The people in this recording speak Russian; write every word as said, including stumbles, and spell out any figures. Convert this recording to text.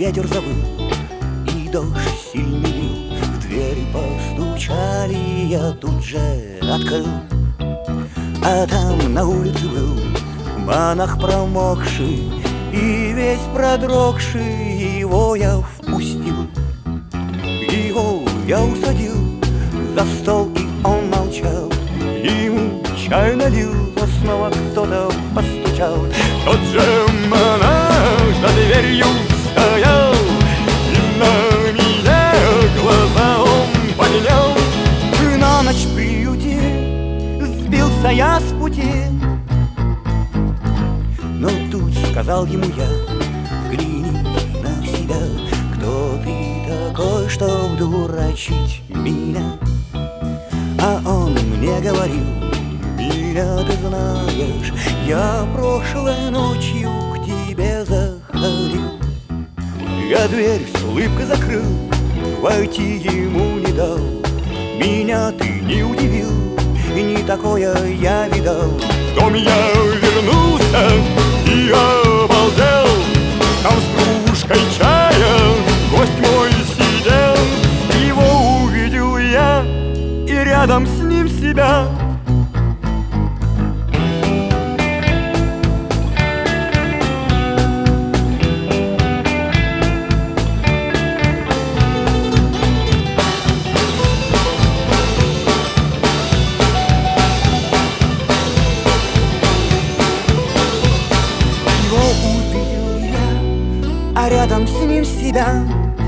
ветер забыл, и дождь сильный лил. В дверь постучали, я тут же открыл. А там на улице был монах промокший и весь продрогший. Его я впустил, его я усадил за стол, и он молчал. Ему чай налил, но снова кто-то постучал. Тот же монах за дверью стоял, и на меня глаза он поднял. На ночь в приюте сбился я с пути, но тут сказал ему я: взгляни на себя, кто ты такой, чтоб дурачить меня? А он мне говорил: меня ты знаешь, я прошлой ночью к тебе заходил. Я дверь с улыбкой закрыл, войти ему не дал. Меня ты не удивил, и не такое я видал. Потом я вернулся и обалдел, там с кружкой чая гость мой сидел. Его увидел я, и рядом с ним себя. Его увидел я, а рядом с ним себя.